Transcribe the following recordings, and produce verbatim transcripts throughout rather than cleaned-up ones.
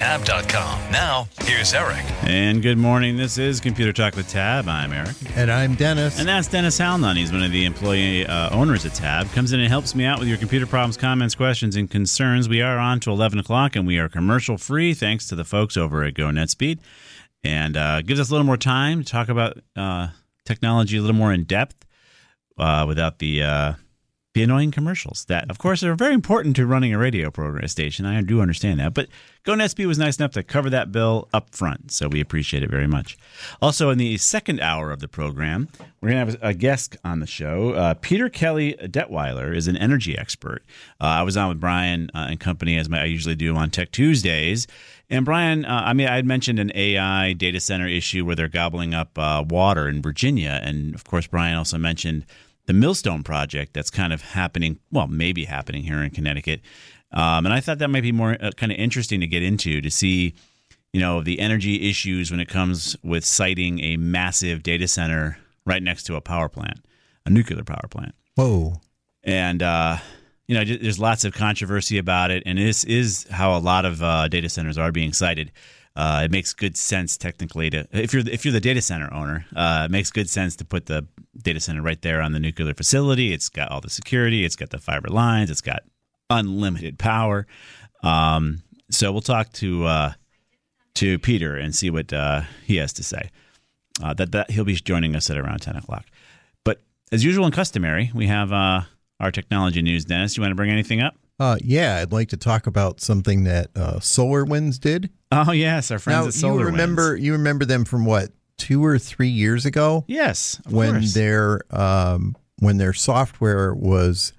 tab dot com. Now, here's Eric. And good morning. This is Computer Talk with Tab. I'm Eric. And I'm Dennis. And that's Dennis Halnun. He's one of the employee uh, owners at Tab. Comes in and helps me out with your computer problems, comments, questions, and concerns. We are on to eleven o'clock, and we are commercial free thanks to the folks over at GoNetspeed. And uh, gives us a little more time to talk about uh, technology a little more in depth uh, without the... Uh, The annoying commercials that, of course, are very important to running a radio program station. I do understand that. But GoNetspeed was nice enough to cover that bill up front, so we appreciate it very much. Also, in the second hour of the program, we're going to have a guest on the show. Uh, Peter Kelly Detweiler is an energy expert. Uh, I was on with Brian uh, and company, as my, I usually do on Tech Tuesdays. And Brian, uh, I mean, I had mentioned an A I data center issue where they're gobbling up uh, water in Virginia. And, of course, Brian also mentioned the Millstone project that's kind of happening, well, maybe happening here in Connecticut. Um, and I thought that might be more uh, kind of interesting to get into, to see, you know, the energy issues when it comes with siting a massive data center right next to a power plant, a nuclear power plant. Whoa. And, uh, you know, there's lots of controversy about it. And this is how a lot of uh, data centers are being sited. Uh, it makes good sense technically to, if you're if you're the data center owner, uh, it makes good sense to put the data center right there on the nuclear facility. It's got all the security. It's got the fiber lines. It's got unlimited power. Um, so we'll talk to uh, to Peter and see what uh, he has to say. Uh, that that he'll be joining us at around ten o'clock. But as usual and customary, we have uh, our technology news. Dennis, you want to bring anything up? Uh, yeah, I'd like to talk about something that uh, SolarWinds did. Oh yes, our friends now, at SolarWinds. You remember? You remember them from what, two or three years ago? Yes, of when course. their um, when their software was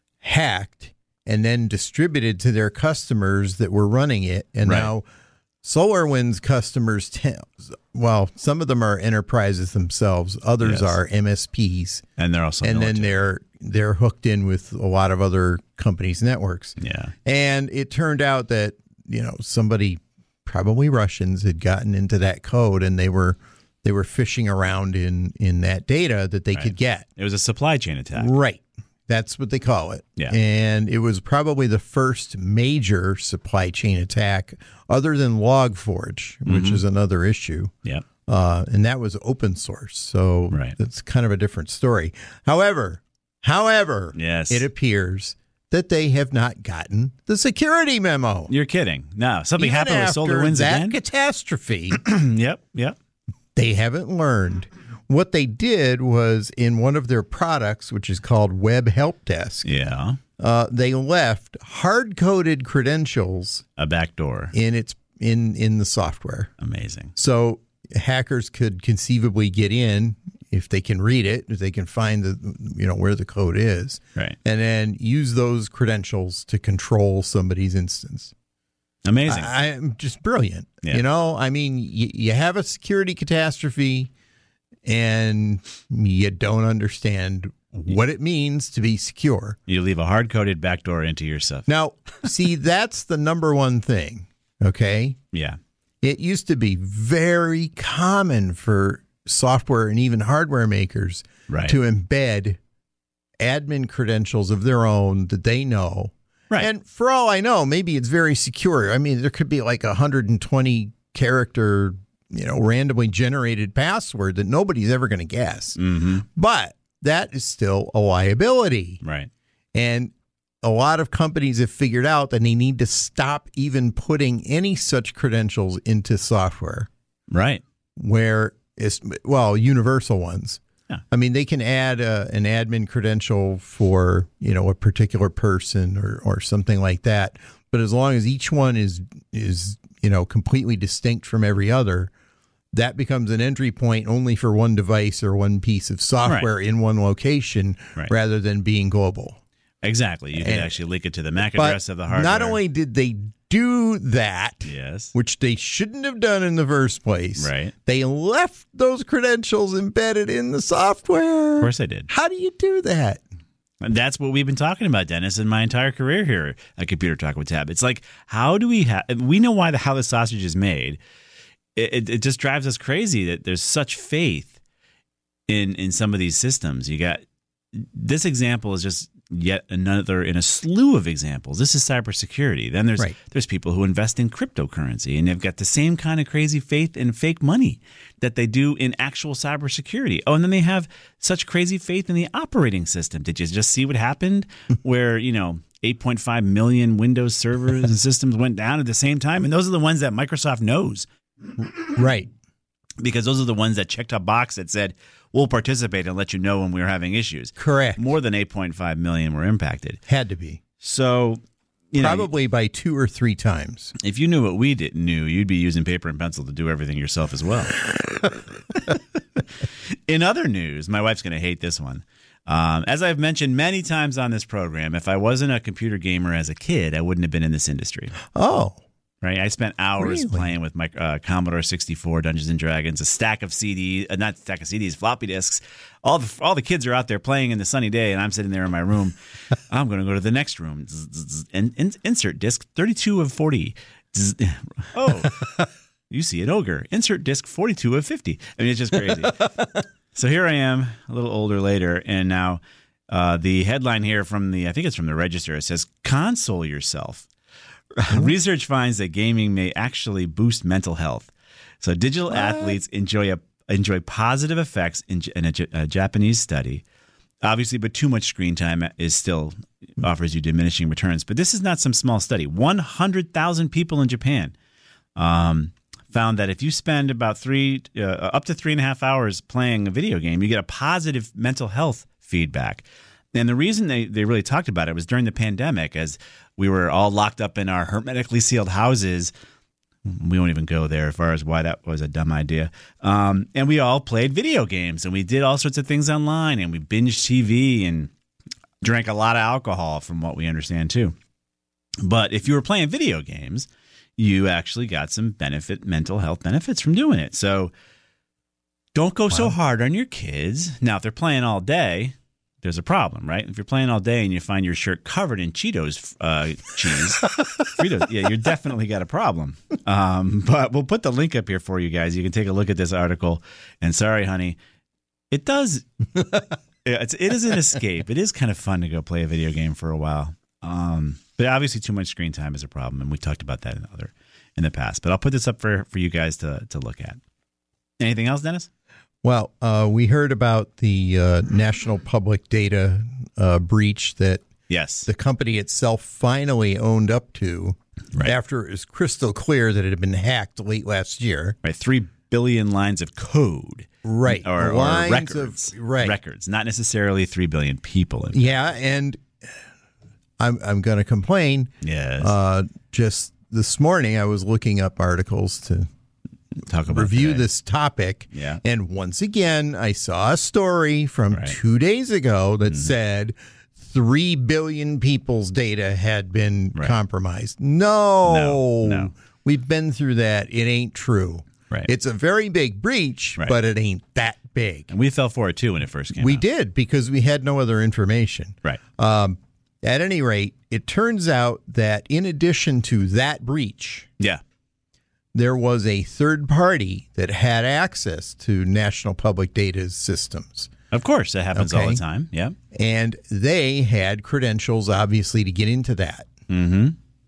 hacked and then distributed to their customers that were running it, and right. now SolarWinds customers, te- well, some of them are enterprises themselves, others yes. are M S Ps, and they're also and military. then they're they're hooked in with a lot of other companies' networks. Yeah, and it turned out that, you know, somebody, probably Russians, had gotten into that code, and they were they were fishing around in in that data that they right. could get. It was a supply chain attack, right? That's what they call it. Yeah, and it was probably the first major supply chain attack, other than LogForge, which mm-hmm. is another issue. Yeah, uh, and that was open source, so right. that's kind of a different story. However, however, yes. it appears that they have not gotten the security memo. You're kidding. No, something Even happened with SolarWinds that again? catastrophe. Yep, yep. They haven't learned. What they did was, in one of their products, which is called Web Help Desk, yeah, uh, they left hard-coded credentials, a backdoor in its in in the software. Amazing. So hackers could conceivably get in, if they can read it, if they can find the, you know, where the code is, right, and then use those credentials to control somebody's instance. Amazing. I, I'm just brilliant. Yeah. You know, I mean, y- you have a security catastrophe and you don't understand what it means to be secure. You leave a hard-coded backdoor into your stuff. Now, see, that's the number one thing, okay? Yeah. It used to be very common for software and even hardware makers right. to embed admin credentials of their own that they know. Right. And for all I know, maybe it's very secure. I mean, there could be like a one hundred twenty character, you know, randomly generated password that nobody's ever going to guess. Mm-hmm. But that is still a liability. Right. And a lot of companies have figured out that they need to stop even putting any such credentials into software. Right. Where it's, well, universal ones. Yeah. I mean, they can add a, an admin credential for, you know, a particular person or, or something like that. But as long as each one is, is, you know, completely distinct from every other, that becomes an entry point only for one device or one piece of software right. in one location right. rather than being global. Exactly. You can and, actually link it to the M A C address of the hardware. Not only did they do that, yes, which they shouldn't have done in the first place, right? They left those credentials embedded in the software. Of course they did. How do you do that? And that's what we've been talking about, Dennis, in my entire career here at Computer Talk with Tab. It's like, how do we have, we know why the, how the sausage is made. It, it, it just drives us crazy that there's such faith in, in some of these systems. You got, this example is just yet another in a slew of examples. This is cybersecurity. Then there's Right. there's people who invest in cryptocurrency, and they've got the same kind of crazy faith in fake money that they do in actual cybersecurity. Oh, and then they have such crazy faith in the operating system. Did you just see what happened where, you know, eight point five million Windows servers and systems went down at the same time? And those are the ones that Microsoft knows. Right. Because those are the ones that checked a box that said, we'll participate and let you know when we're having issues. Correct. More than eight point five million were impacted. Had to be. So, you know, Probably by two or three times. if you knew what we didn't knew, you'd be using paper and pencil to do everything yourself as well. In other news, my wife's going to hate this one. Um, as I've mentioned many times on this program, if I wasn't a computer gamer as a kid, I wouldn't have been in this industry. Oh. Right, I spent hours Really? playing with my uh, Commodore sixty-four, Dungeons and Dragons, a stack of C Ds, uh, not stack of C Ds, floppy disks. All the all the kids are out there playing in the sunny day, and I'm sitting there in my room. I'm going to go to the next room and in, insert disc thirty-two of forty. Oh, you see an ogre. Insert disc forty-two of fifty. I mean, it's just crazy. So here I am, a little older later, and now uh, the headline here from the I think it's from the Register. It says, "Console yourself." Research finds that gaming may actually boost mental health. So digital what? athletes enjoy a, enjoy positive effects in, in a, a Japanese study. Obviously, but too much screen time is still offers you diminishing returns. But this is not some small study. one hundred thousand people in Japan um, found that if you spend about three, uh, up to three and a half hours playing a video game, you get a positive mental health feedback. And the reason they, they really talked about it was during the pandemic, as we were all locked up in our hermetically sealed houses. We won't even go there as far as why that was a dumb idea. Um, and we all played video games, and we did all sorts of things online, and we binged T V and drank a lot of alcohol, from what we understand, too. But if you were playing video games, you actually got some benefit, mental health benefits from doing it. So don't go wow. so hard on your kids. Now, if they're playing all day, there's a problem, right? If you're playing all day and you find your shirt covered in Cheetos uh, cheese, Fritos, yeah, you definitely got a problem. Um, but we'll put the link up here for you guys. You can take a look at this article. And sorry, honey, it does. It's, it is an escape. It is kind of fun to go play a video game for a while. Um, but obviously, too much screen time is a problem, and we talked about that in the other in the past. But I'll put this up for for you guys to to look at. Anything else, Dennis? Well, uh, we heard about the uh, National Public Data uh, breach that yes. the company itself finally owned up to right. after it was crystal clear that it had been hacked late last year. Right, three billion lines of code. Right, or, lines or records. Of, right, records, not necessarily three billion people. In yeah, and I'm I'm going to complain. Yes. Uh, just this morning, I was looking up articles to talk about review today. this topic. Yeah. And once again, I saw a story from right. two days ago that mm-hmm. said three billion people's data had been right. compromised. No, no, no. We've been through that. It ain't true. Right. It's a very big breach, right. but it ain't that big. And we fell for it, too, when it first came we out. We did, because we had no other information. Right. Um, at any rate, it turns out that in addition to that breach, yeah. there was a third party that had access to National Public Data's systems. Of course, that happens okay. all the time. Yeah. And they had credentials, obviously, to get into that. Mm-hmm.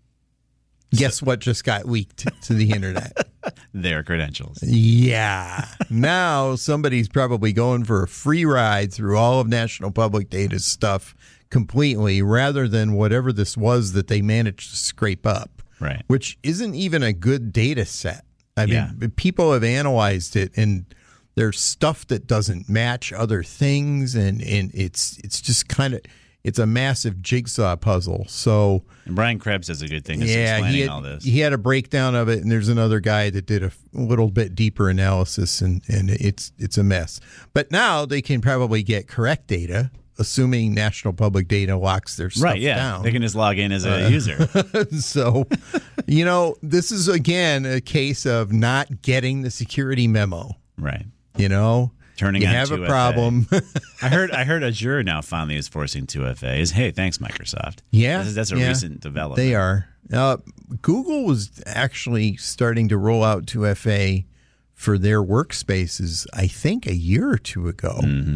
Guess so, what just got leaked to the internet? Their credentials. Yeah. Now somebody's probably going for a free ride through all of National Public Data's stuff completely, rather than whatever this was that they managed to scrape up. Right. Which isn't even a good data set. I yeah. mean, people have analyzed it, and there's stuff that doesn't match other things, and, and it's it's just kind of it's a massive jigsaw puzzle. So and Brian Krebs does a good thing. Yeah, explaining he had, all this. he had a breakdown of it, and there's another guy that did a little bit deeper analysis, and, and it's it's a mess. But now they can probably get correct data, assuming National Public Data locks their stuff right, yeah. down. They can just log in as a uh, user. So, you know, this is, again, a case of not getting the security memo. Right. You know? Turning you on have two F A. A problem. I heard I heard Azure now finally is forcing two F A. Is hey, thanks, Microsoft. Yeah. That's, that's a yeah, recent development. They are. Uh, Google was actually starting to roll out two F A for their workspaces, I think, a year or two ago. Mm-hmm.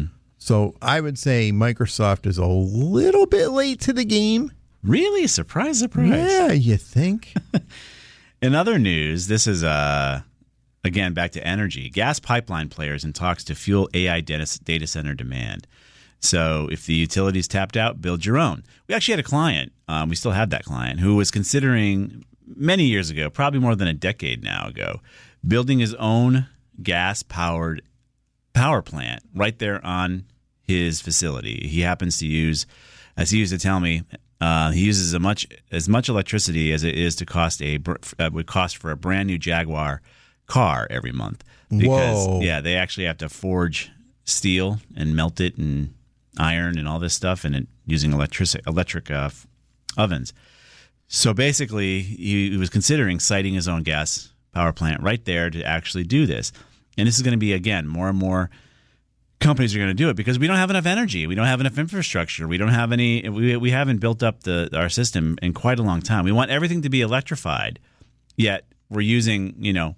So I would say Microsoft is a little bit late to the game. Really? Surprise, surprise. Yeah, you think? In other news, this is, uh, again, back to energy. Gas pipeline players in talks to fuel A I data, data center demand. So if the utility's tapped out, build your own. We actually had a client, um, we still have that client, who was considering many years ago, probably more than a decade now ago, building his own gas-powered power plant right there on his facility. He happens to use, as he used to tell me, uh, he uses as much as much electricity as it is to cost a uh, would cost for a brand new Jaguar car every month. Because Whoa. yeah, they actually have to forge steel and melt it and iron and all this stuff, and it, using electric electric uh, ovens. So basically, he, he was considering siting his own gas power plant right there to actually do this. And this is going to be, again, more and more companies are going to do it because we don't have enough energy. We don't have enough infrastructure. We don't have any, we, we haven't built up the our system in quite a long time. We want everything to be electrified, yet we're using, you know,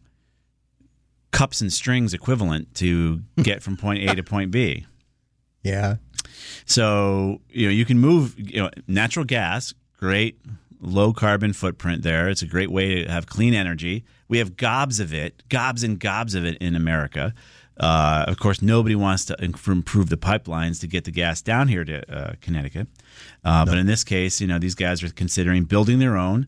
cups and strings equivalent to get from point A to point B. Yeah. So, you know, you can move, you know, natural gas, great low carbon footprint there. It's a great way to have clean energy. We have gobs of it, gobs and gobs of it in America. Uh, of course, nobody wants to improve the pipelines to get the gas down here to uh, Connecticut. Uh, no. But in this case, you know, these guys are considering building their own.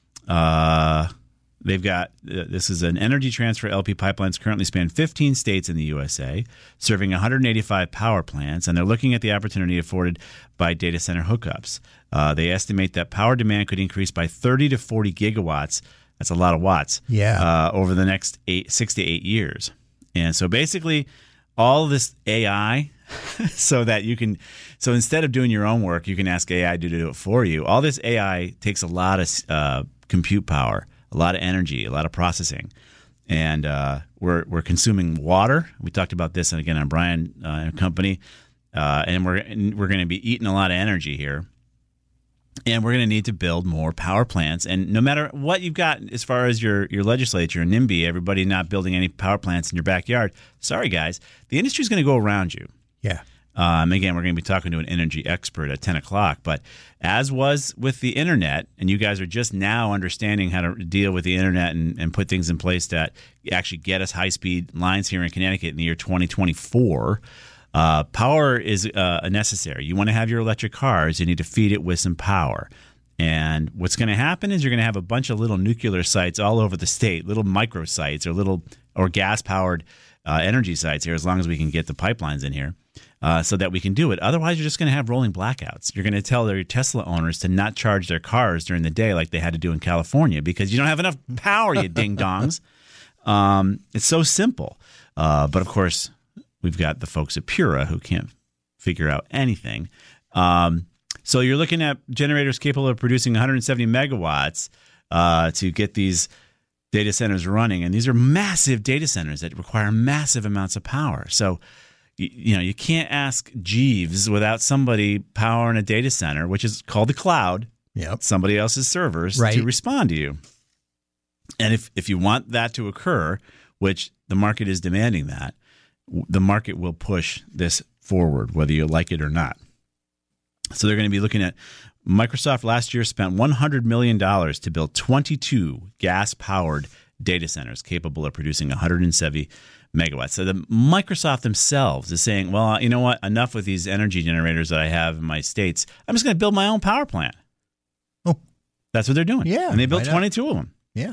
Uh, they've got, uh, this is an Energy Transfer L P pipelines currently span fifteen states in the U S A, serving one hundred eighty-five power plants, and they're looking at the opportunity afforded by data center hookups. Uh, they estimate that power demand could increase by thirty to forty gigawatts. That's a lot of watts. Yeah. Uh, over the next eight, six to eight years. And so basically all this A I so that you can, so instead of doing your own work, you can ask A I to do it for you. All this A I takes a lot of uh, compute power, a lot of energy, a lot of processing. And uh, we're we're consuming water. We talked about this again on Brian uh, and Company. Uh, and we're, we're going to be eating a lot of energy here. And we're going to need to build more power plants. And no matter what you've got as far as your, your legislature, NIMBY, everybody not building any power plants in your backyard, sorry, guys, the industry is going to go around you. Yeah. Um, again, we're going to be talking to an energy expert at ten o'clock. But as was with the internet, and you guys are just now understanding how to deal with the internet and, and put things in place that actually get us high-speed lines here in Connecticut in the year twenty twenty-four, Uh, power is uh, necessary. You want to have your electric cars, you need to feed it with some power. And what's going to happen is you're going to have a bunch of little nuclear sites all over the state, little micro sites or little or gas-powered uh, energy sites here, as long as we can get the pipelines in here uh, so that we can do it. Otherwise, you're just going to have rolling blackouts. You're going to tell their Tesla owners to not charge their cars during the day like they had to do in California because you don't have enough power, you ding-dongs. Um, it's so simple. Uh, but, of course, we've got the folks at Pura who can't figure out anything. Um, so you're looking at generators capable of producing one hundred seventy megawatts uh, to get these data centers running. And these are massive data centers that require massive amounts of power. So, you, you know, you can't ask Jeeves without somebody powering a data center, which is called the cloud, yep. somebody else's servers, right. to respond to you. And if, if you want that to occur, which the market is demanding that, the market will push this forward, whether you like it or not. So they're going to be looking at Microsoft last year spent one hundred million dollars to build twenty-two gas-powered data centers capable of producing one hundred seventy megawatts. So the Microsoft themselves is saying, well, you know what? Enough with these energy generators that I have in my states. I'm just going to build my own power plant. Oh, that's what they're doing. Yeah. And they built twenty-two of them. Yeah.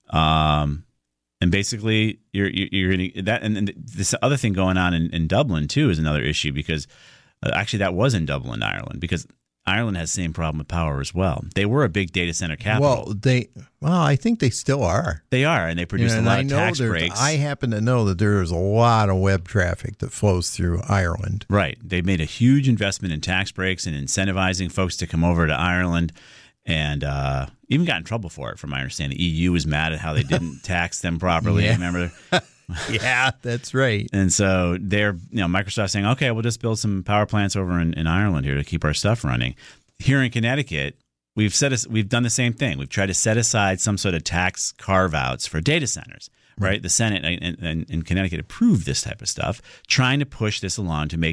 Um, And basically, you're you're going to that, and, and this other thing going on in, in Dublin too is another issue because uh, actually that was in Dublin, Ireland, because Ireland has the same problem with power as well. They were a big data center capital. Well, they well, I think they still are. They are, and they produce you know, a lot I of know tax breaks. I happen to know that there's a lot of web traffic that flows through Ireland. Right, they made a huge investment in tax breaks and incentivizing folks to come over to Ireland. And uh, even got in trouble for it, from my understanding. The E U was mad at how they didn't tax them properly. Yeah. Remember? Yeah, that's right. And so they're, you know, Microsoft saying, okay, we'll just build some power plants over in, in Ireland here to keep our stuff running. Here in Connecticut, we've set us, we've done the same thing. We've tried to set aside some sort of tax carve-outs for data centers. Right? Mm-hmm. The Senate in, in, in Connecticut approved this type of stuff, trying to push this along to make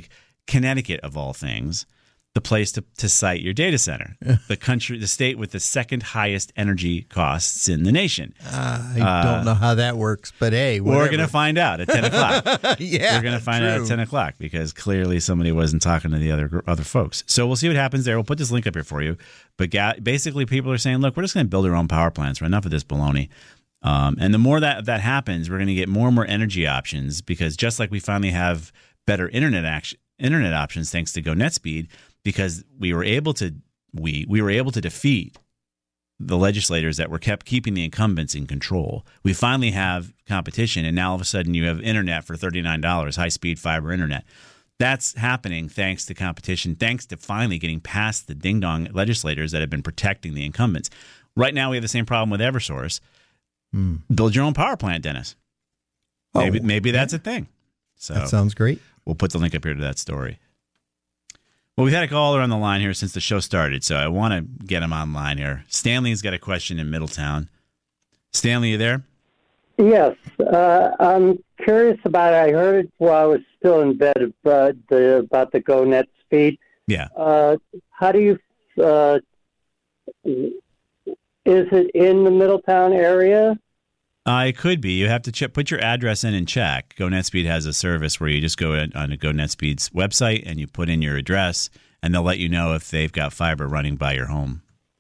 Connecticut, of all things, the place to, to site your data center, the country, the state with the second highest energy costs in the nation. Uh, I uh, don't know how that works, but hey, whatever. We're going to find out at ten o'clock. Yeah, we're going to find true. out at ten o'clock because clearly somebody wasn't talking to the other other folks. So we'll see what happens there. We'll put this link up here for you. But ga- basically, people are saying, look, we're just going to build our own power plants. We're enough of this baloney. Um, and the more that that happens, we're going to get more and more energy options because just like we finally have better internet action, internet options thanks to GoNetspeed, because we were able to we we were able to defeat the legislators that were kept keeping the incumbents in control. We finally have competition, and now all of a sudden you have internet for thirty-nine dollars, high-speed fiber internet. That's happening thanks to competition, thanks to finally getting past the ding-dong legislators that have been protecting the incumbents. Right now we have the same problem with Eversource. Mm. Build your own power plant, Dennis. Maybe, oh, maybe that's a thing. So that sounds great. We'll put the link up here to that story. Well, we've had a caller on the line here since the show started, so I want to get him online here. Stanley's got a question in Middletown. Stanley, you there? Yes. Uh, I'm curious about it. I heard it while I was still in bed about the, about the GoNetspeed. Yeah. Uh, how do you... Uh, is it in the Middletown area? Uh, it could be. You have to check, put your address in and check. GoNetspeed has a service where you just go in, on a GoNetspeed's website and you put in your address, and they'll let you know if they've got fiber running by your home.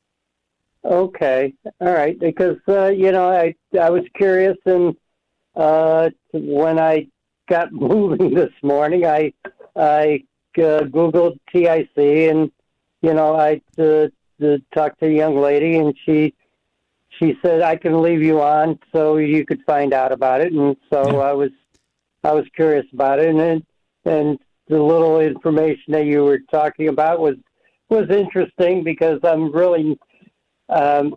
Okay. All right. Because, uh, you know, I I was curious, and uh, when I got moving this morning, I, I uh, Googled T I C, and, you know, I uh, talked to a young lady, and she... She said, I can leave you on so you could find out about it. And so yeah. I was I was curious about it. And then, and the little information that you were talking about was was interesting because I'm really um,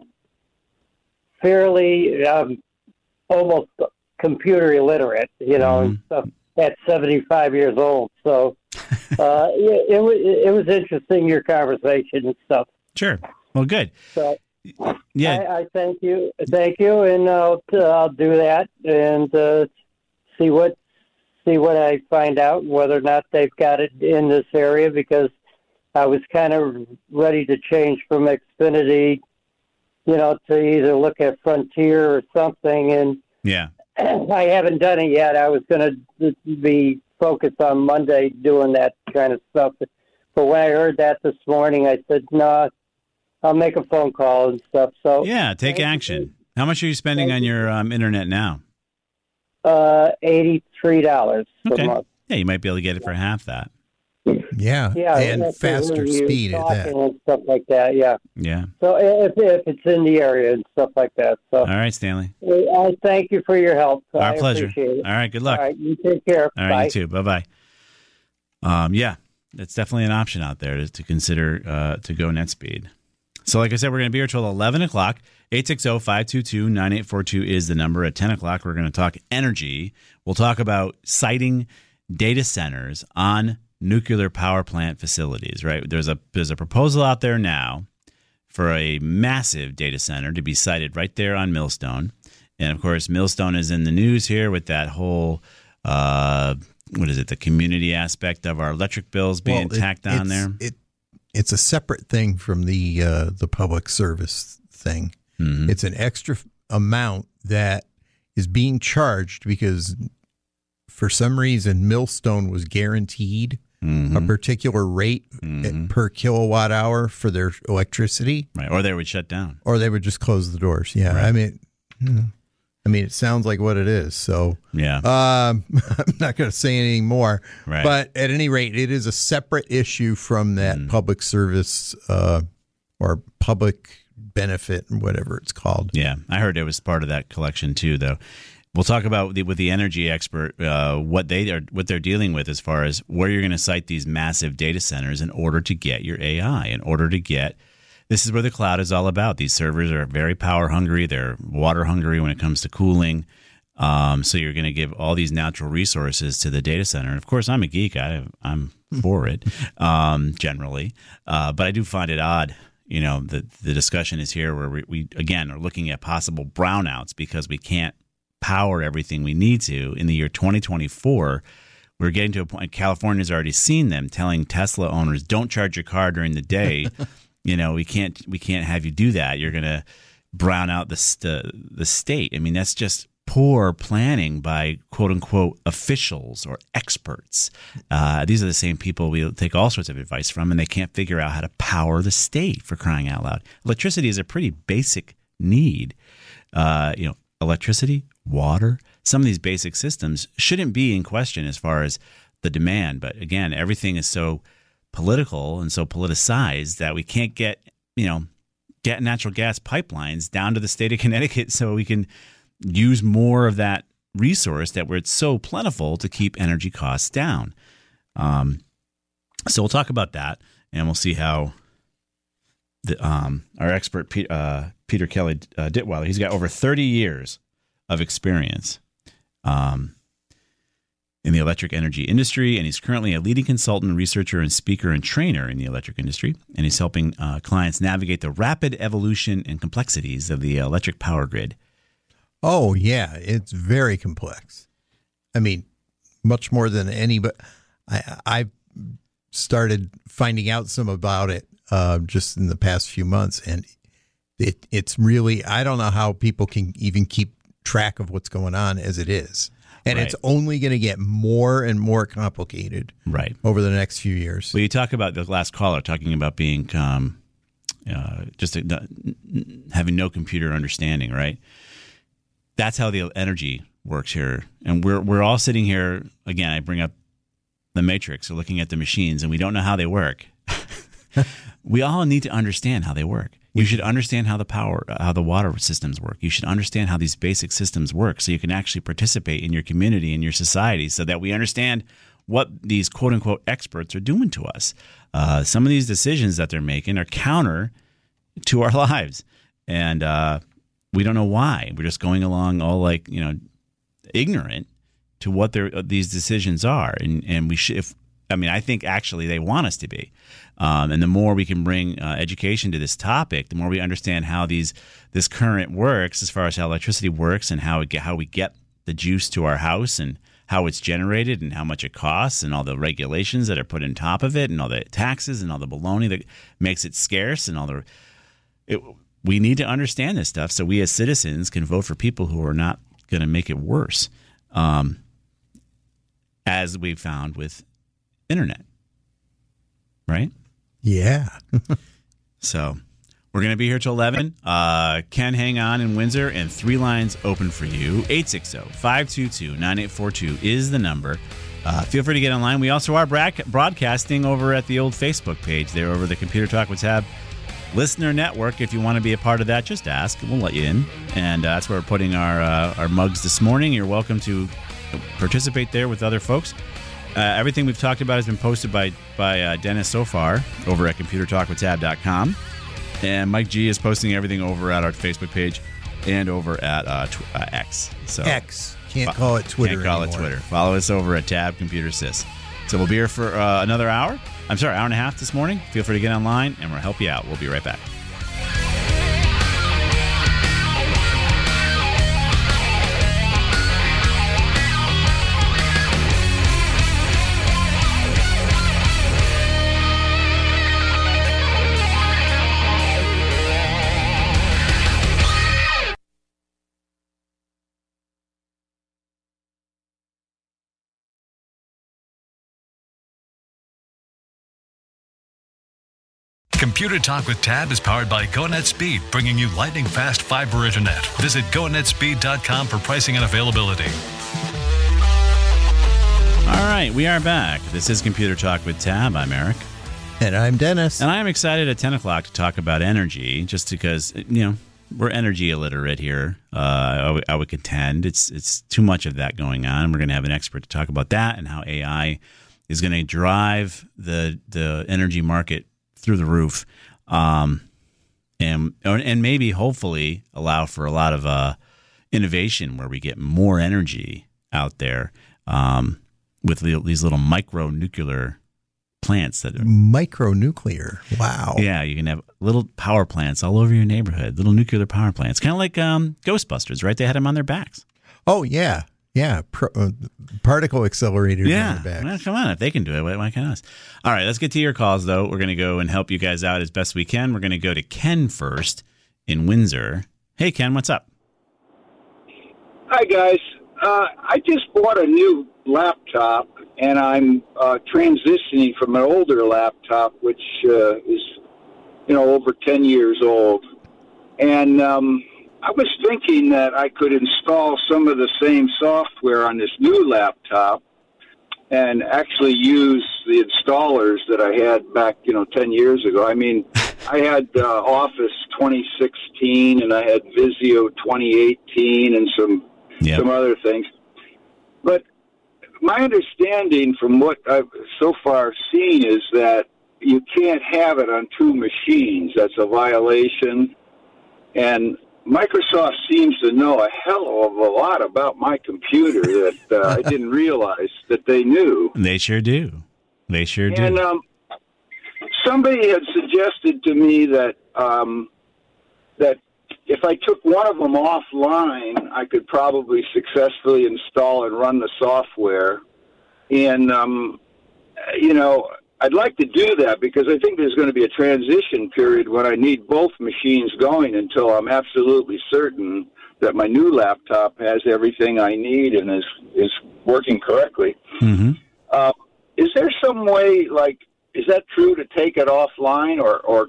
fairly um, almost computer illiterate, you know, mm-hmm. and stuff at seventy-five years old. So uh, it, it, was, it was interesting, your conversation and stuff. Sure. Well, good. So, Yeah, I, I thank you, thank you, and I'll I'll do that and uh, see what see what I find out, whether or not they've got it in this area, because I was kind of ready to change from Xfinity, you know, to either look at Frontier or something, and yeah, I haven't done it yet. I was going to be focused on Monday doing that kind of stuff, but when I heard that this morning, I said no. Nah, I'll make a phone call and stuff. So yeah, take action. How much are you spending on your um, internet now? Uh, eighty-three dollars okay. a month. Yeah, you might be able to get it for half that. Yeah, yeah, and faster speed at that. And stuff like that. Yeah. Yeah. So if if it's in the area and stuff like that. So all right, Stanley. I thank you for your help. Our I pleasure. Appreciate it. All right, good luck. All right, you take care. All right, Bye. you too. Bye bye. Um, yeah, it's definitely an option out there to, to consider uh, to go NetSpeed. So like I said, we're going to be here till eleven o'clock. eight six zero, five two two, nine eight four two is the number. At ten o'clock, we're going to talk energy. We'll talk about siting data centers on nuclear power plant facilities, right? There's a there's a proposal out there now for a massive data center to be sited right there on Millstone. And, of course, Millstone is in the news here with that whole, uh, what is it, the community aspect of our electric bills being well, it, tacked on there. It, It's a separate thing from the uh, the public service thing. Mm-hmm. It's an extra amount that is being charged because for some reason Millstone was guaranteed mm-hmm. a particular rate mm-hmm. per kilowatt hour for their electricity. Right, or they would shut down. Or they would just close the doors. Yeah, right. I mean, I mean, it sounds like what it is. So yeah, um, I'm not going to say anything more. Right. But at any rate, it is a separate issue from that mm. public service uh, or public benefit, whatever it's called. Yeah, I heard it was part of that collection too, though. We'll talk about the, with the energy expert uh, what they are what they're dealing with as far as where you're going to site these massive data centers in order to get your A I, in order to get. This is where the cloud is all about. These servers are very power hungry. They're water hungry when it comes to cooling. Um, so you're going to give all these natural resources to the data center. And of course, I'm a geek. I, I'm for it um, generally. Uh, but I do find it odd, you know, that the discussion is here where we, we, again, are looking at possible brownouts because we can't power everything we need to in the year twenty twenty-four we're getting to a point. California's already seen them telling Tesla owners, "Don't charge your car during the day. you know, we can't we can't have you do that. You're gonna brown out the the, the state." I mean, that's just poor planning by quote unquote officials or experts. Uh, these are the same people we take all sorts of advice from, and they can't figure out how to power the state, for crying out loud. Electricity is a pretty basic need. Uh, you know, electricity, water, some of these basic systems shouldn't be in question as far as the demand. But again, everything is so political and so politicized that we can't get, you know, get natural gas pipelines down to the state of Connecticut so we can use more of that resource that where it's so plentiful to keep energy costs down. Um, so we'll talk about that, and we'll see how the um, our expert Pe- uh, Peter Kelly uh, Dittweiler, he's got over thirty years of experience um, in the electric energy industry, and he's currently a leading consultant, researcher, and speaker and trainer in the electric industry, and he's helping uh, clients navigate the rapid evolution and complexities of the electric power grid. Oh, yeah, it's very complex. I mean, much more than any, but I, I've started finding out some about it uh, just in the past few months. And it it's really, I don't know how people can even keep track of what's going on as it is. And Right. it's only going to get more and more complicated Right. over the next few years. Well, you talk about the last caller talking about being um, uh, just a, having no computer understanding, right? That's how the energy works here. And we're we're all sitting here, again, I bring up the Matrix, or looking at the machines, and we don't know how they work. We all need to understand how they work. You should understand how the power, how the water systems work. You should understand how these basic systems work so you can actually participate in your community, in your society, so that we understand what these quote-unquote experts are doing to us. Uh, some of these decisions that they're making are counter to our lives. And uh, we don't know why. We're just going along all like, you know, ignorant to what their these decisions are. And and we should, if, I mean, I think actually they want us to be. Um, and the more we can bring uh, education to this topic, the more we understand how these this current works, as far as how electricity works and how it get, how we get the juice to our house and how it's generated and how much it costs and all the regulations that are put on top of it and all the taxes and all the baloney that makes it scarce and all the it, we need to understand this stuff so we as citizens can vote for people who are not going to make it worse, um, as we found with internet, right? Yeah. So we're going to be here till eleven. Uh, Ken, hang on in Windsor, and three lines open for you. eight six zero, five two two, nine eight four two is the number. Uh, feel free to get online. We also are broadcasting over at the old Facebook page there over the Computer Talk with Tab Listener Network. If you want to be a part of that, just ask. We'll let you in. And uh, that's where we're putting our, uh, our mugs this morning. You're welcome to participate there with other folks. Uh, everything we've talked about has been posted by by uh, Dennis so far over at computer talk with tab dot com. And Mike G is posting everything over at our Facebook page and over at uh, tw- uh, X. So X. Can't call it Twitter Can't call anymore. it Twitter. Follow us over at Tab Computer Sys. So we'll be here for uh, another hour. I'm sorry, hour and a half this morning. Feel free to get online, and we'll help you out. We'll be right back. Computer Talk with Tab is powered by GoNet Speed, bringing you lightning-fast fiber internet. Visit go net speed dot com for pricing and availability. All right, we are back. This is Computer Talk with Tab. I'm Eric. And I'm Dennis. And I am excited at ten o'clock to talk about energy, just because, you know, we're energy illiterate here. Uh, I, w- I would contend it's it's too much of that going on. We're going to have an expert to talk about that and how A I is going to drive the the energy market through the roof, um, and and maybe hopefully allow for a lot of uh, innovation where we get more energy out there um, with the, these little micro nuclear plants that are Micronuclear. Wow. yeah, you can have little power plants all over your neighborhood, little nuclear power plants, kind of like um, Ghostbusters, right? They had them on their backs. Oh, yeah. Yeah, pro, uh, particle accelerators Yeah, on the back. well, come on. If they can do it, why can't us? All right, let's get to your calls, though. We're going to go and help you guys out as best we can. We're going to go to Ken first in Windsor. Hey, Ken, what's up? Hi, guys. Uh, I just bought a new laptop, and I'm uh, transitioning from an older laptop, which uh, is, you know, over ten years old. And um, I was thinking that I could install some of the same software on this new laptop and actually use the installers that I had back, you know, ten years ago. I mean, I had uh, Office twenty sixteen, and I had Visio twenty eighteen, and some Yep. some other things. But my understanding from what I've so far seen is that you can't have it on two machines. That's a violation. And Microsoft seems to know a hell of a lot about my computer that uh, I didn't realize that they knew. They sure do. They sure do. And um, somebody had suggested to me that um, that if I took one of them offline, I could probably successfully install and run the software. And, um, you know, I'd like to do that because I think there's going to be a transition period when I need both machines going until I'm absolutely certain that my new laptop has everything I need and is, is working correctly. Mm-hmm. Uh, is there some way, like, is that true to take it offline? Or, or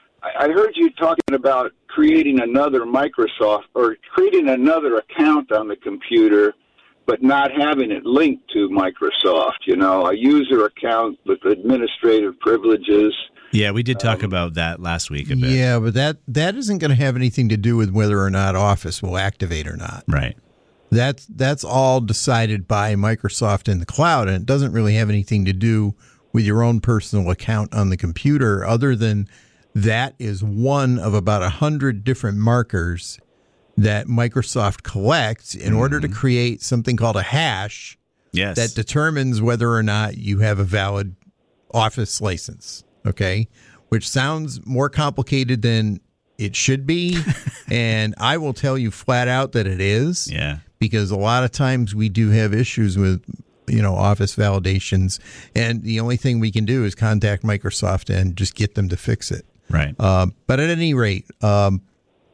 I heard you talking about creating another Microsoft or creating another account on the computer, but not having it linked to Microsoft, you know, a user account with administrative privileges. Yeah, we did talk um, about that last week a bit. Yeah, but that, that isn't going to have anything to do with whether or not Office will activate or not. Right. That's that's all decided by Microsoft in the cloud, and it doesn't really have anything to do with your own personal account on the computer, other than that is one of about a hundred different markers that Microsoft collects in mm-hmm. order to create something called a hash yes. that determines whether or not you have a valid Office license. Okay, which sounds more complicated than it should be, and I will tell you flat out that it is. Yeah, because a lot of times we do have issues with, you know, Office validations, and the only thing we can do is contact Microsoft and just get them to fix it. Right. Um, but at any rate, um,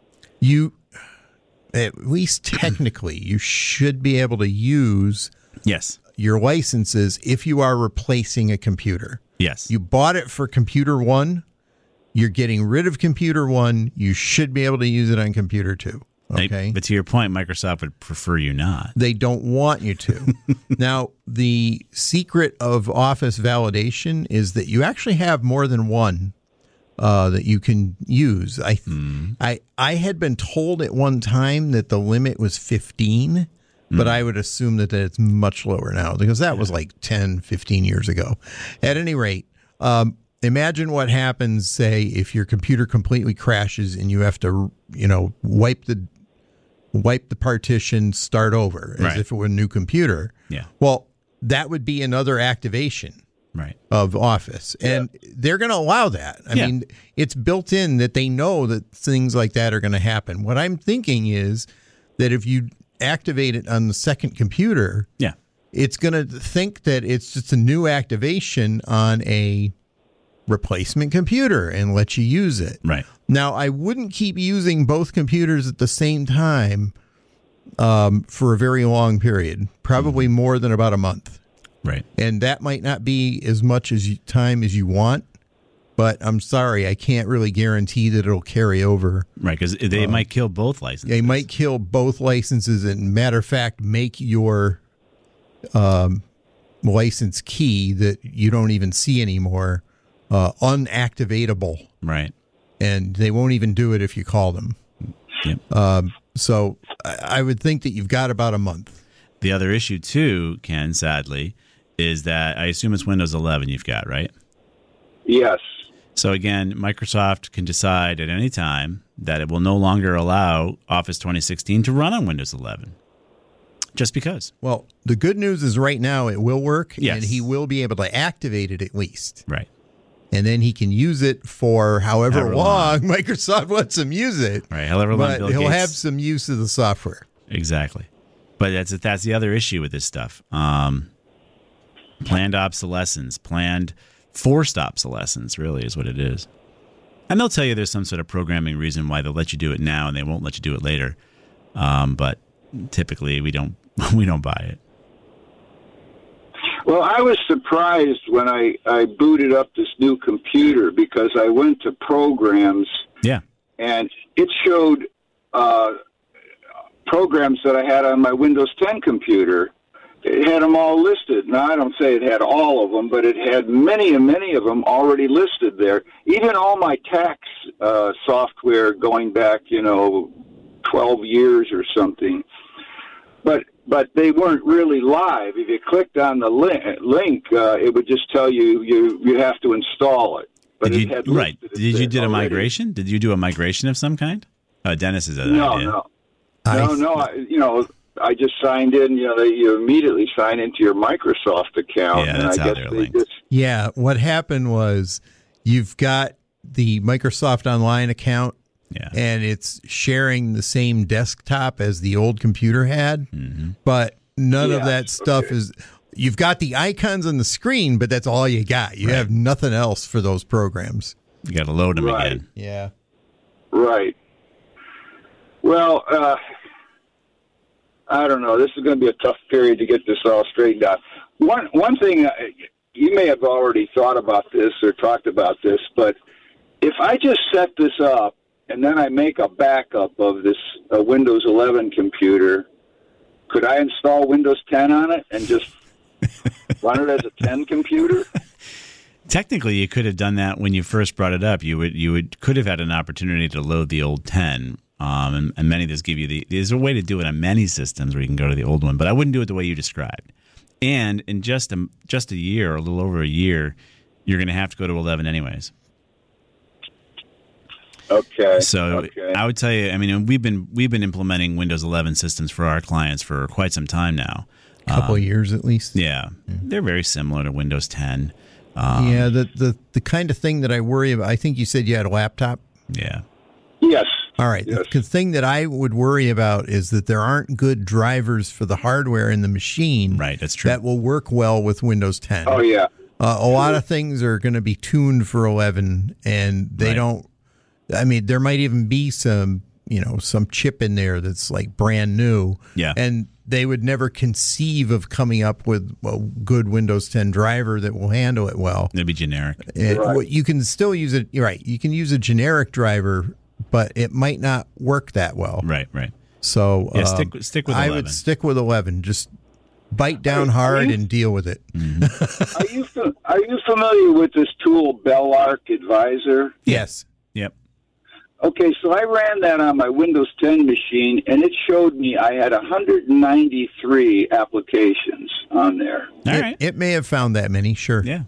you, at least technically, you should be able to use yes. your licenses if you are replacing a computer. Yes. You bought it for computer one. You're getting rid of computer one. You should be able to use it on computer two. Okay. They, but to your point, Microsoft would prefer you not. They don't want you to. Now, the secret of Office validation is that you actually have more than one uh, that you can use. I, mm. I, I had been told at one time that the limit was fifteen, mm. but I would assume that it's much lower now because that yeah. was like ten, fifteen years ago. At any rate, um, imagine what happens, say, if your computer completely crashes and you have to, you know, wipe the wipe the partition, start over as right. if it were a new computer. Yeah. Well, that would be another activation right. of Office. And yeah. they're going to allow that. I yeah. mean, it's built in that they know that things like that are going to happen. What I'm thinking is that if you activate it on the second computer, yeah. it's going to think that it's just a new activation on a replacement computer and let you use it. Right. Now, I wouldn't keep using both computers at the same time um, for a very long period, probably mm. more than about a month. Right. And that might not be as much as you, time as you want, but I'm sorry, I can't really guarantee that it'll carry over. Right, because they um, might kill both licenses. They might kill both licenses and, matter of fact, make your um, license key that you don't even see anymore uh, unactivatable. Right. And they won't even do it if you call them. Yep. Um, so I would think that you've got about a month. The other issue, too, Ken, sadly, is that I assume it's Windows eleven you've got, right? Yes. So, again, Microsoft can decide at any time that it will no longer allow Office twenty sixteen to run on Windows eleven. Just because. Well, the good news is right now it will work, yes. and he will be able to activate it at least. Right. And then he can use it for however, however long, long Microsoft lets him use it. Right, however long but Bill he'll Gates... have some use of the software. Exactly. But that's that's the other issue with this stuff. Um, planned obsolescence, planned forced obsolescence, really is what it is. And they'll tell you there's some sort of programming reason why they'll let you do it now and they won't let you do it later. Um, but typically, we don't we don't buy it. Well, I was surprised when I, I booted up this new computer because I went to programs. Yeah. And it showed uh, programs that I had on my Windows ten computer. It had them all listed. Now, I don't say it had all of them, but it had many and many of them already listed there. Even all my tax uh, software going back, you know, twelve years or something. But but they weren't really live. If you clicked on the link, link uh, it would just tell you you, you have to install it. But did it you, had right. Did you did a already. migration? Did you do a migration of some kind? Uh, Dennis is a No, idea. no. No, no, I, you know, I just signed in. You know, they, you immediately sign into your Microsoft account, Yeah, and that's I how guess they're they linked. just Yeah, what happened was you've got the Microsoft Online account, Yeah. and it's sharing the same desktop as the old computer had, Mm-hmm. but none of Yeah, that stuff okay. is. You've got the icons on the screen, but that's all you got. You Right. have nothing else for those programs. You got to load them Right. again. Yeah. right. Well, uh, I don't know. This is going to be a tough period to get this all straightened out. One one thing, uh, you may have already thought about this or talked about this, but if I just set this up and then I make a backup of this uh, Windows eleven computer, could I install Windows ten on it and just run it as a ten computer? Technically, you could have done that when you first brought it up. You would you would could have had an opportunity to load the old ten, um, and, and many of those give you the. There's a way to do it on many systems where you can go to the old one, but I wouldn't do it the way you described. And in just a just a year, or a little over a year, you're going to have to go to eleven anyways. Okay. So okay. I would tell you, I mean, we've been we've been implementing Windows eleven systems for our clients for quite some time now. A couple Um, of years at least. Yeah, they're very similar to Windows ten. Um, Yeah, the, the the kind of thing that I worry about. I think you said you had a laptop. yeah. Yes. All right. Yes. The thing that I would worry about is that there aren't good drivers for the hardware in the machine. Right, that's true. That will work well with Windows ten. Oh, yeah. Uh, a lot of things are going to be tuned for eleven, and they Right. don't. I mean, there might even be some, you know, some chip in there that's like brand new. Yeah. And they would never conceive of coming up with a good Windows ten driver that will handle it well. It'd be generic. It, Right. what- You can still use it. You're right. You can use a generic driver, but it might not work that well. Right, right. So Yeah, um, stick stick with I eleven. would stick with eleven. Just bite down Are- are hard you- and deal with it. Are you fa- are you familiar with this tool, BellArc Advisor? Yes. Yep. Okay, so I ran that on my Windows ten machine, and it showed me I had one hundred ninety-three applications on there. All it, right. it may have found that many. Sure. Yeah.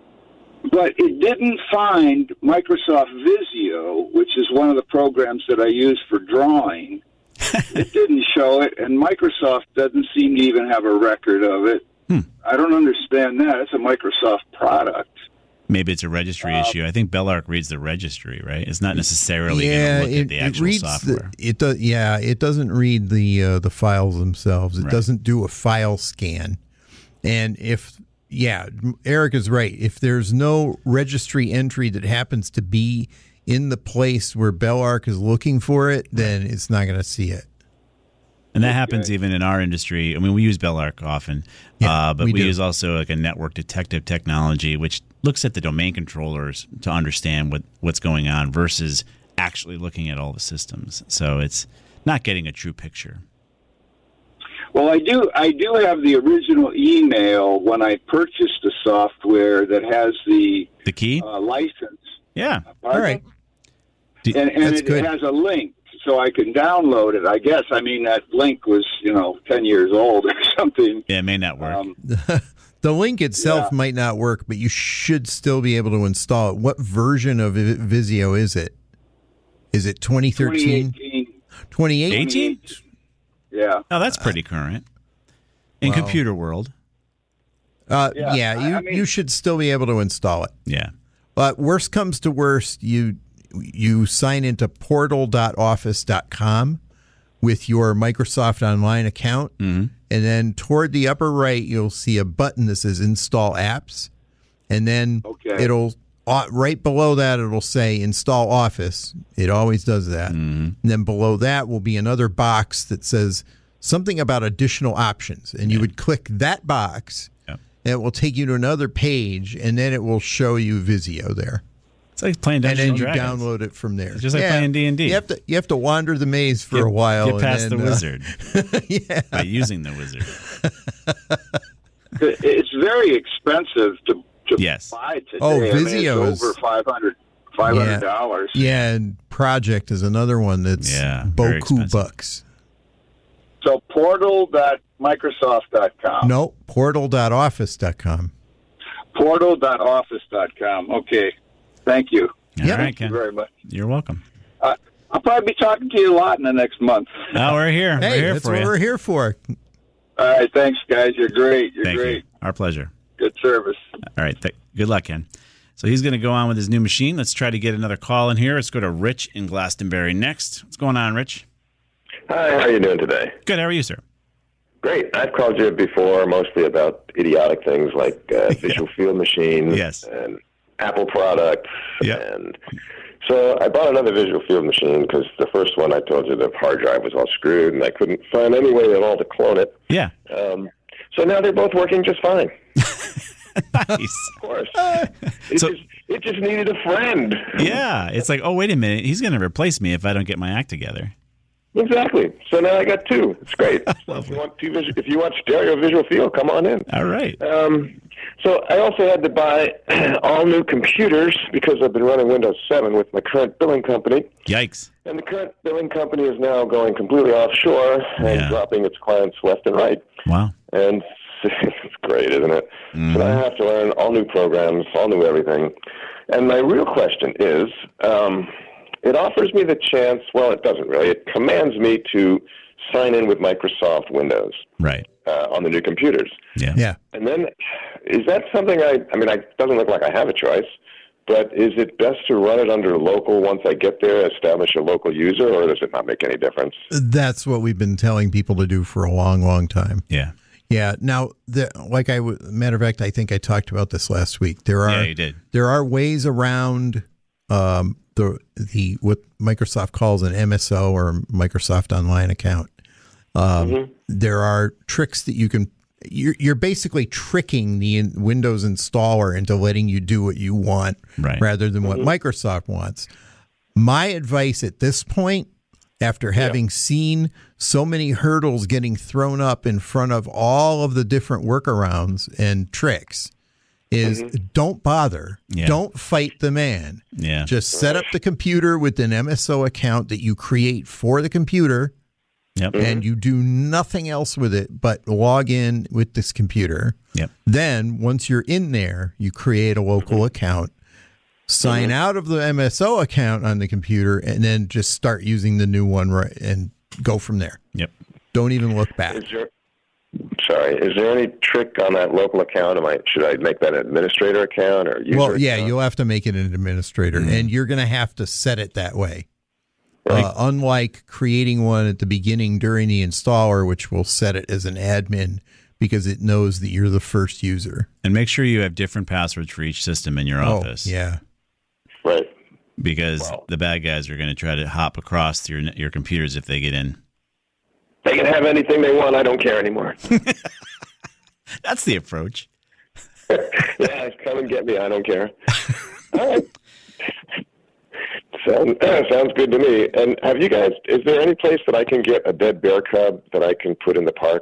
But it didn't find Microsoft Visio, which is one of the programs that I use for drawing. It didn't show it, and Microsoft doesn't seem to even have a record of it. Hmm. I don't understand that. It's a Microsoft product. Maybe it's a registry Uh, issue. I think BellArc reads the registry, right? It's not necessarily Yeah, going to look it, at the it actual reads software. the it does. Yeah, it doesn't read the uh, the files themselves. It Right. doesn't do a file scan. And if yeah, Eric is right. If there's no registry entry that happens to be in the place where BellArc is looking for it, then it's not going to see it. And that happens even in our industry. I mean, we use BellArc often, Yeah, uh, but we we, do. use also like a network detective technology, which looks at the domain controllers to understand what, what's going on versus actually looking at all the systems. So it's not getting a true picture. Well, I do. I do have the original email when I purchased the software that has the The key? uh, license. Yeah. All right. and, and That's it good. has a link, so I can download it. I guess. I mean, that link was, you know, ten years old or something. Yeah, it may not work. Um, The link itself Yeah. might not work, but you should still be able to install it. What version of Vi- Visio is it? Is it twenty thirteen? twenty eighteen. twenty eighteen? eighteen? Yeah. Oh, that's pretty current. In Well- computer world. Uh, yeah, Yeah, I- you, I mean- you should still be able to install it. Yeah. But worst comes to worst, you you sign into portal dot office dot com, with your Microsoft Online account. Mm-hmm. And then toward the upper right, you'll see a button that says Install Apps. And then Okay. it'll, uh, right below that, it'll say Install Office. It always does that. Mm-hmm. And then below that will be another box that says something about additional options. And you would click that box, Yep. and it will take you to another page, and then it will show you Vizio there. It's like playing And Dungeons then and you Dragons. download it from there. It's just like playing D and D. You have to you have to wander the maze for Get- a while. Get and past then, the uh, wizard yeah. by using the wizard. It's very expensive to, to Yes. buy today. Oh, I mean, Vizio it's over is- five hundred five hundred dollars. Yeah, and Project is another one that's Yeah, very beaucoup expensive. bucks. So portal dot microsoft dot com. No, portal dot office dot com. portal dot office dot com. Okay. Thank you. All Yep. right, Thank you Ken. very much. You're welcome. Uh, I'll probably be talking to you a lot in the next month. Oh, we're here. we're Hey, here that's for what you. we're here for. All right. Thanks, guys. You're great. You're Thank great. you. Our pleasure. Good service. All right. Th- good luck, Ken. So he's going to go on with his new machine. Let's try to get another call in here. Let's go to Rich in Glastonbury next. What's going on, Rich? Hi, how are you doing today? Good. How are you, sir? Great. I've called you before, mostly about idiotic things like uh, visual field machines Yes. and Apple products. Yep. And so I bought another visual field machine because the first one I told you the hard drive was all screwed and I couldn't find any way at all to clone it. Yeah. Um, so now they're both working just fine. Nice. Of course. It, So- just, it just needed a friend. Yeah. It's like, oh, wait a minute. He's going to replace me if I don't get my act together. Exactly. So now I got two. It's great. So if you want two visual, if you want stereo visual field, come on in. All right. Um, so I also had to buy all new computers because I've been running Windows seven with my current billing company. Yikes. And the current billing company is now going completely offshore and Yeah. dropping its clients left and right. Wow. And it's great, isn't it? Mm-hmm. So I have to learn all new programs, all new everything. And my real question is, um, it offers me the chance, well, it doesn't really. It commands me to sign in with Microsoft Windows Right. uh, on the new computers. Yeah. Yeah. And then, is that something I, I mean, it doesn't look like I have a choice, but is it best to run it under local once I get there, establish a local user, or does it not make any difference? That's what we've been telling people to do for a long, long time. Yeah. Yeah. Now, the, like I, w- matter of fact, I think I talked about this last week. There are Yeah, you did. there are ways around um, the the what Microsoft calls an M S O or Microsoft Online account. Um, Mm-hmm. There are tricks that you can. You're, you're basically tricking the in- Windows installer into letting you do what you want, Right. rather than what Microsoft wants. My advice at this point, after having seen so many hurdles getting thrown up in front of all of the different workarounds and tricks, is don't bother. Yeah. Don't fight the man. Yeah. Just set up the computer with an M S O account that you create for the computer, Yep. and you do nothing else with it but log in with this computer. Yep. Then, once you're in there, you create a local account, sign out of the M S O account on the computer, and then just start using the new one right, and go from there. Yep. Don't even look back. Is there, sorry, is there any trick on that local account? Am I, should I make that an administrator account or user Well, yeah, account? you'll have to make it an administrator, and you're going to have to set it that way. Uh, unlike creating one at the beginning during the installer, which will set it as an admin because it knows that you're the first user. And make sure you have different passwords for each system in your office. Oh, yeah. Right. Because Wow. the bad guys are going to try to hop across your your computers if they get in. They can have anything they want. I don't care anymore. That's the approach. Yeah, come and get me. I don't care. All right. Sounds, sounds good to me. And have you guys, is there any place that I can get a dead bear cub that I can put in the park?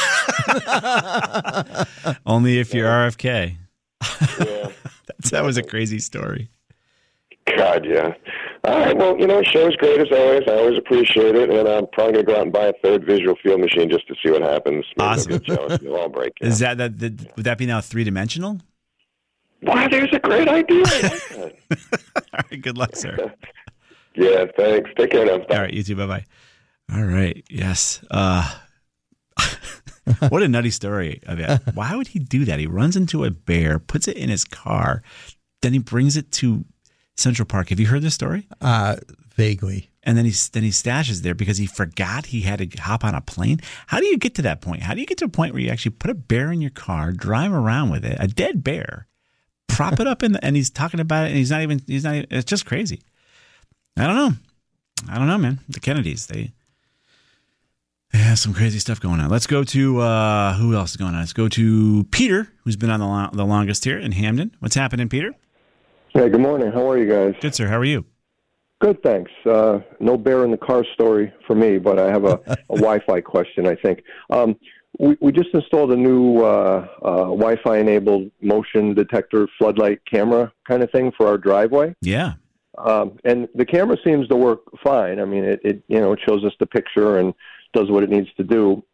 Only if you're R F K. Yeah. That's, that was a crazy story. God, yeah. All right, well, you know, show's great as always. I always appreciate it, and I'm probably going to go out and buy a third visual field machine just to see what happens. Maybe Awesome. I'll get jealous and they'll all break. Is that, that, that would that be now three dimensional? Wow, there's a great idea. I like that. All right, good luck, sir. Yeah, thanks. Take care now. Bye. All right, you too. Bye bye. All right, yes. Uh, what a nutty story of it. Why would he do that? He runs into a bear, puts it in his car, then he brings it to Central Park. Have you heard this story? Uh, vaguely. And then he then he stashes there because he forgot he had to hop on a plane. How do you get to that point? How do you get to a point where you actually put a bear in your car, drive around with it, a dead bear, prop it up in the, and he's talking about it, and he's not even he's not. Even, it's just crazy. I don't know. I don't know, man. The Kennedys, they they have some crazy stuff going on. Let's go to uh, who else is going on? Let's go to Peter, who's been on the lo- the longest here in Hamden. What's happening, Peter? Hey, good morning. How are you guys? Good, sir. How are you? Good, thanks. Uh, no bear in the car story for me, but I have a, a Wi-Fi question, I think. Um, we, we just installed a new uh, uh, Wi-Fi-enabled motion detector floodlight camera kind of thing for our driveway. Yeah. Um, and the camera seems to work fine. I mean, it, it you know it shows us the picture and does what it needs to do.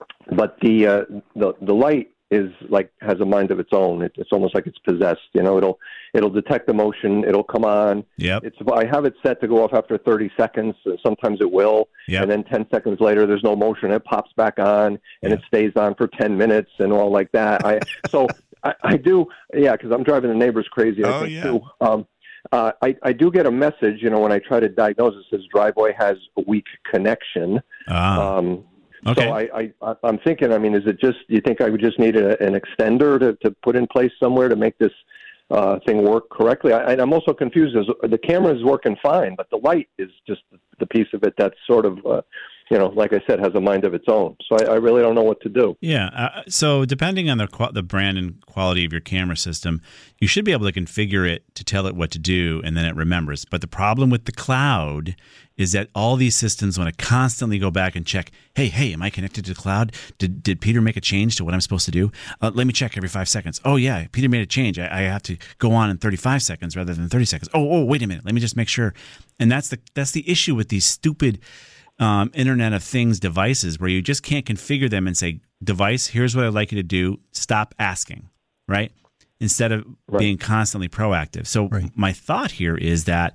But the uh, the the light is like has a mind of its own. It, it's almost like it's possessed. You know, it'll it'll detect the motion. It'll come on. Yep. It's I have it set to go off after thirty seconds. Sometimes it will, yep. And then ten seconds later, there's no motion. It pops back on, and yep. it stays on for ten minutes and all like that. I so I, I do, yeah, because I'm driving the neighbors crazy. I oh think, yeah. Too. Um, uh, I I do get a message. You know, when I try to diagnose, it says driveway has a weak connection. Ah. Um, Okay. So I, I, I'm thinking, I mean, is it just, do you think I would just need a, an extender to, to put in place somewhere to make this uh, thing work correctly? I, I'm also confused. As the camera is working fine, but the light is just the piece of it that's sort of, uh, you know, like I said, has a mind of its own. So I, I really don't know what to do. Yeah. Uh, so depending on the the brand and quality of your camera system, you should be able to configure it to tell it what to do, and then it remembers. But the problem with the cloud is that all these systems want to constantly go back and check, hey, hey, am I connected to the cloud? Did did Peter make a change to what I'm supposed to do? Uh, let me check every five seconds. Oh, yeah, Peter made a change. I, I have to go on in thirty-five seconds rather than thirty seconds. Oh, oh, wait a minute. Let me just make sure. And that's the that's the issue with these stupid um, Internet of Things devices where you just can't configure them and say, device, here's what I'd like you to do. Stop asking, right? Instead of right. being constantly proactive. So right. my thought here is that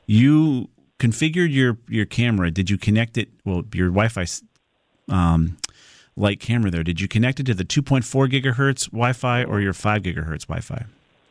you configured your, your camera. Did you connect it? Well, your Wi-Fi um, light camera there. Did you connect it to the two point four gigahertz Wi-Fi or your five gigahertz Wi-Fi?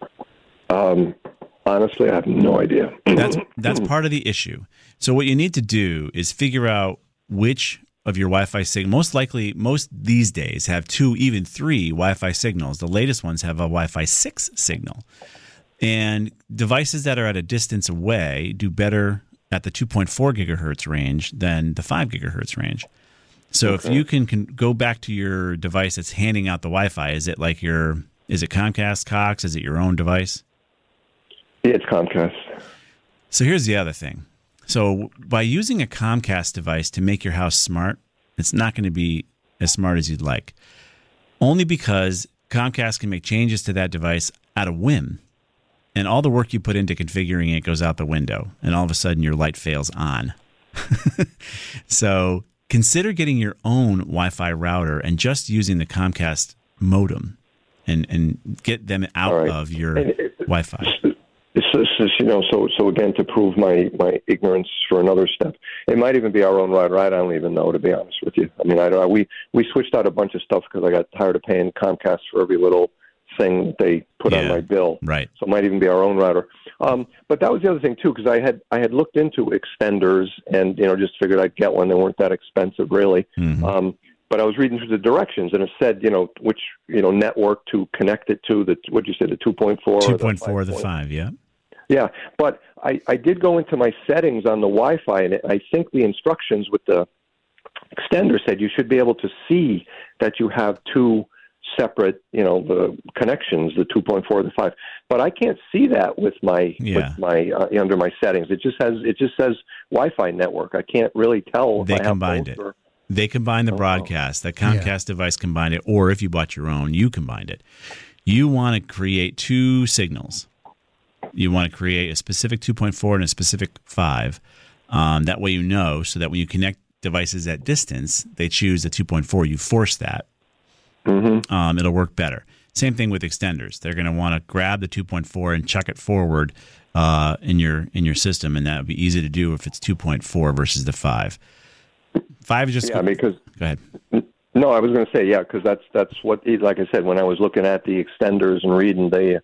Um, honestly, I have no idea. That's that's part of the issue. So what you need to do is figure out which of your Wi-Fi signal. Most likely, most these days have two, even three Wi-Fi signals. The latest ones have a Wi-Fi six signal. And devices that are at a distance away do better at the two point four gigahertz range than the five gigahertz range. So okay. if you can, can go back to your device that's handing out the Wi-Fi, is it like your, is it Comcast, Cox? Is it your own device? Yeah, it's Comcast. So here's the other thing. So by using a Comcast device to make your house smart, it's not going to be as smart as you'd like. Only because Comcast can make changes to that device at a whim. And all the work you put into configuring it goes out the window. And all of a sudden your light fails on. So consider getting your own Wi-Fi router and just using the Comcast modem and, and get them out right. of your it, Wi-Fi. It's, it's, it's, you know, so so again, to prove my, my ignorance for another step, it might even be our own router. I don't even know, to be honest with you. I mean, I don't. We we switched out a bunch of stuff because I got tired of paying Comcast for every little thing that they put yeah, on my bill. Right. So it might even be our own router. Um, but that was the other thing too, because I had I had looked into extenders and you know just figured I'd get one. They weren't that expensive, really. Mm-hmm. Um, but I was reading through the directions, and it said, you know, which you know network to connect it to. The what you said, the two point four, two point four, or the five, yeah. Yeah, but I, I did go into my settings on the Wi-Fi, and I think the instructions with the extender said you should be able to see that you have two separate, you know, the connections, the two point four, the five. But I can't see that with my yeah. with my uh, under my settings. It just has it just says Wi-Fi network. I can't really tell. If they I have combined it. Or... They combined the broadcast. The Comcast yeah. device combined it, or if you bought your own, you combined it. You want to create two signals. You want to create a specific two point four and a specific five. Um, that way you know, so that when you connect devices at distance, they choose the two point four. You force that. Mm-hmm. Um, it'll work better. Same thing with extenders. They're going to want to grab the two point four and chuck it forward uh, in your in your system, and that would be easy to do if it's two point four versus the five. Five is just yeah, because go ahead. No, I was going to say yeah, because that's that's what like I said when I was looking at the extenders and reading they. Yep.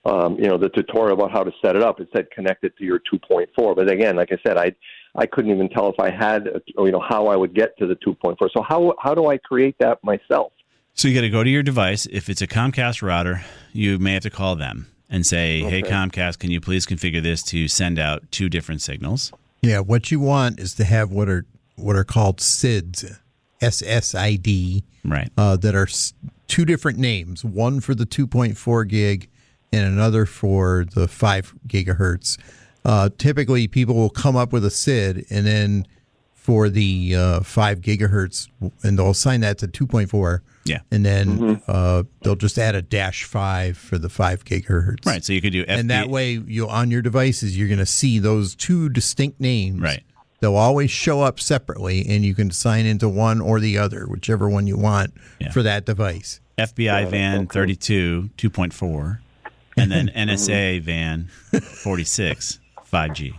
um, you know, the tutorial about how to set it up. It said connect it to your two point four. But again, like I said, I I couldn't even tell if I had, you know, how I would get to the two point four. So how how do I create that myself? So you got to go to your device. If it's a Comcast router, you may have to call them and say, Okay. hey, Comcast, can you please configure this to send out two different signals? Yeah, what you want is to have what are what are called S I Ds, S S I D, Right. uh, that are s- two different names, one for the two point four gig and another for the five gigahertz. Uh, typically, people will come up with a S I D, and then for the uh, five gigahertz, and they'll assign that to two point four. Yeah. And then uh, they'll just add a dash five for the five gigahertz. Right. So you could do F B A. And that way, you on your devices, you're going to see those two distinct names. Right. They'll always show up separately, and you can sign into one or the other, whichever one you want Yeah. for that device. F B I van thirty-two, two point four, and then N S A van forty-six, five G.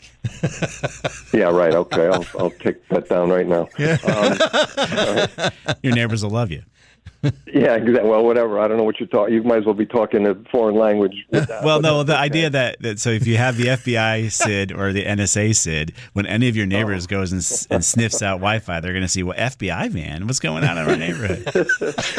Yeah, right. Okay, I'll I'll take that down right now. Um, Your neighbors will love you. yeah, exactly. Well, whatever. I don't know what you're talking. You might as well be talking a foreign language. With that, Well, but no, that's the okay. idea that, that so if you have the F B I S I D or the N S A S I D, when any of your neighbors goes and, s- and sniffs out Wi-Fi, they're going to see, well, F B I van, what's going on in our neighborhood?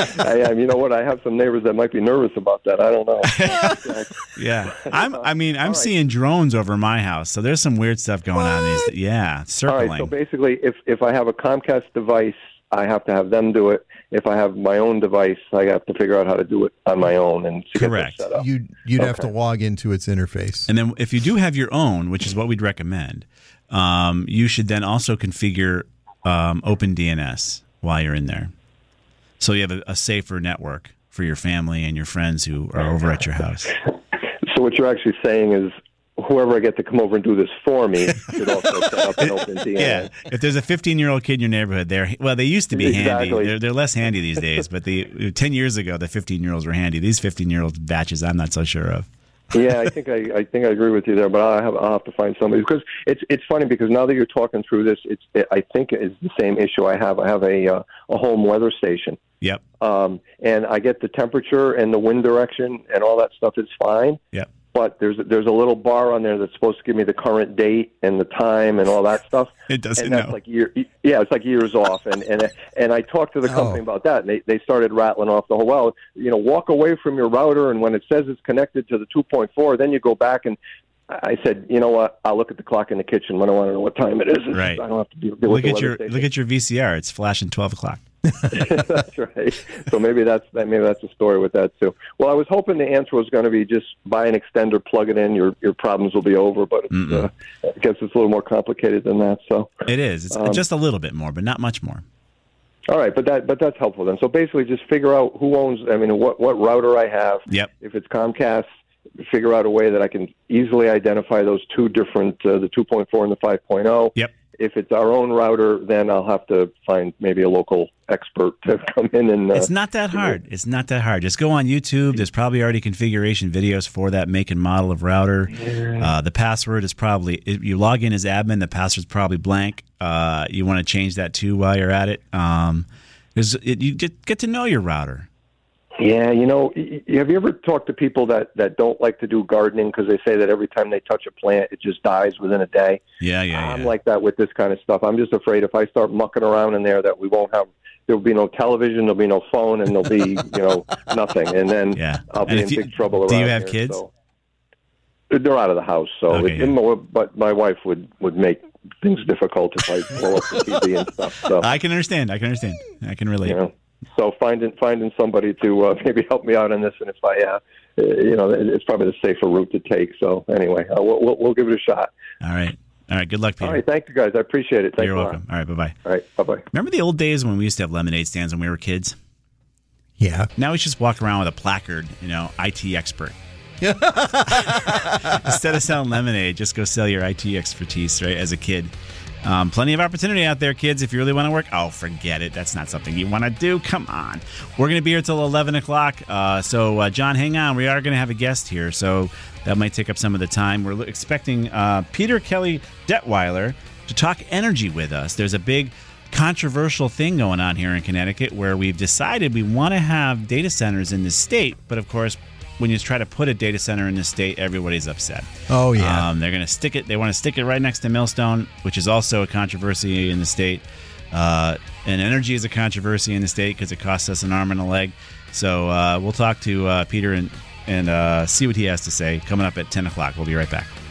I am. You know what? I have some neighbors that might be nervous about that. I don't know. Yeah, I'm. I mean, I'm seeing drones over my house, so there's some weird stuff going on. These, yeah, All circling. right. So basically, if if I have a Comcast device, I have to have them do it. If I have my own device, I have to figure out how to do it on my own and to Correct. get that set up. You'd, you'd have to Okay. log into its interface. And then if you do have your own, which is what we'd recommend, um, you should then also configure um, OpenDNS while you're in there. So you have a, a safer network for your family and your friends who are over at your house. So what you're actually saying is, whoever I get to come over and do this for me should also set up an open D N A. Yeah, if there's a fifteen-year-old kid in your neighborhood, they're well, they used to be handy. Exactly. They're, they're less handy these days, but the ten years ago, the fifteen-year-olds were handy. These fifteen-year-old batches, I'm not so sure of. Yeah, I think I, I think I agree with you there, but I have I'll have to find somebody because it's it's funny because now that you're talking through this, it's it, I think it's the same issue I have. I have a uh, a home weather station, Yep. um, and I get the temperature and the wind direction and all that stuff is fine. Yep. But there's there's a little bar on there that's supposed to give me the current date and the time and all that stuff. It doesn't and that's know. like year, yeah, it's like years off. And and and I talked to the company Oh. about that, and they they started rattling off the whole. Well, you know, walk away from your router, and when it says it's connected to the two point four, then you go back and. I said, you know what? I'll look at the clock in the kitchen when I want to know what time it is. Right. I don't have to deal, deal with Look the at weather your station. look at your V C R. It's flashing twelve o'clock. That's right. So maybe that's that. Maybe that's a story with that too. Well, I was hoping the answer was going to be just buy an extender, plug it in, your your problems will be over. But it's, uh, I guess it's a little more complicated than that. So It is. It's Um, just a little bit more, but not much more. all right, but that but that's helpful then. So basically, just figure out who owns. I mean, what what router I have. Yep. If it's Comcast, figure out a way that I can easily identify those two different, uh, the two point four and the five point oh. Yep. If it's our own router, then I'll have to find maybe a local expert to come in and. Uh, It's not that hard. It's not that hard. Just go on YouTube. There's probably already configuration videos for that make and model of router. Uh, the password is probably, if you log in as admin, the password's probably blank. Uh, you want to change that too while you're at it. Um, there's, it, you get, get to know your router. Yeah, you know, y- y- have you ever talked to people that, that don't like to do gardening because they say that every time they touch a plant, it just dies within a day? Yeah, yeah, I'm yeah. like that with this kind of stuff. I'm just afraid if I start mucking around in there that we won't have, there'll be no television, there'll be no phone, and there'll be, you know, nothing. And then Yeah. I'll be And in if you- big trouble around do you have here, kids? so- They're out of the house, so Okay, it, yeah. mo- but my wife would, would make things difficult if I blow up the T V and stuff. So. I can understand. I can understand. I can relate. You know, so finding finding somebody to uh, maybe help me out on this, and if I, uh, uh, you know, it's probably the safer route to take. So anyway, uh, we'll, we'll we'll give it a shot. All right. All right. Good luck, Peter. All right, thank you guys. I appreciate it. Thanks You're a welcome. lot. All right. Bye-bye. All right, bye bye. Remember the old days when we used to have lemonade stands when we were kids? Yeah. Now we just walk around with a placard, you know, I T expert. Instead of selling lemonade, just go sell your I T expertise, right, as a kid. Um, plenty of opportunity out there, kids, if you really want to work. Oh, forget it. That's not something you want to do. Come on. We're going to be here till eleven o'clock. Uh, so, uh, John, hang on. We are going to have a guest here, so that might take up some of the time. We're expecting uh, Peter Kelly Detweiler to talk energy with us. There's a big controversial thing going on here in Connecticut where we've decided we want to have data centers in the state, but of course, when you try to put a data center in the state, everybody's upset. Oh, yeah. Um, they're going to stick it. They want to stick it right next to Millstone, which is also a controversy in the state. Uh, and energy is a controversy in the state because it costs us an arm and a leg. So uh, we'll talk to uh, Peter and, and uh, see what he has to say coming up at ten o'clock. We'll be right back.